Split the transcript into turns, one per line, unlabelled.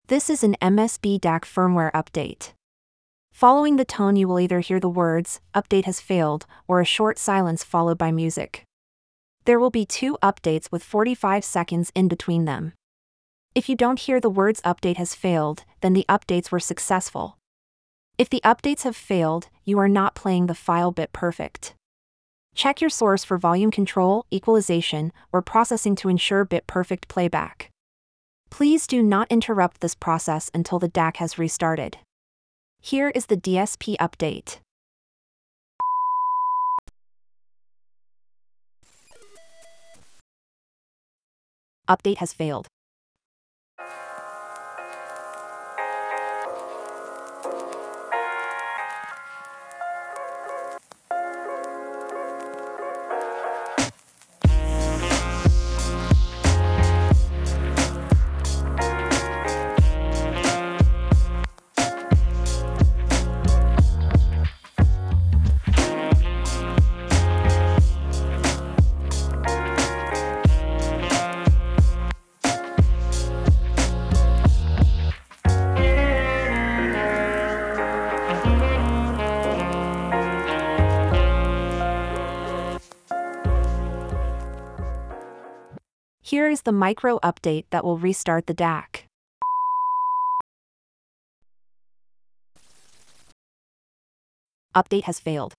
This is an MSB DAC firmware update. Following the tone, you will either hear the words, "Update has failed," or a short silence followed by music. There will be 2 updates with 45 seconds in between them. If you don't hear the words "Update has failed," then the updates were successful. If the updates have failed, you are not playing the file bit perfect. Check your source for volume control, equalization, or processing to ensure bit perfect playback. Please do not interrupt this process until the DAC has restarted. Here is the DSP update. Update has failed. Here is the micro update that will restart the DAC. Update has failed.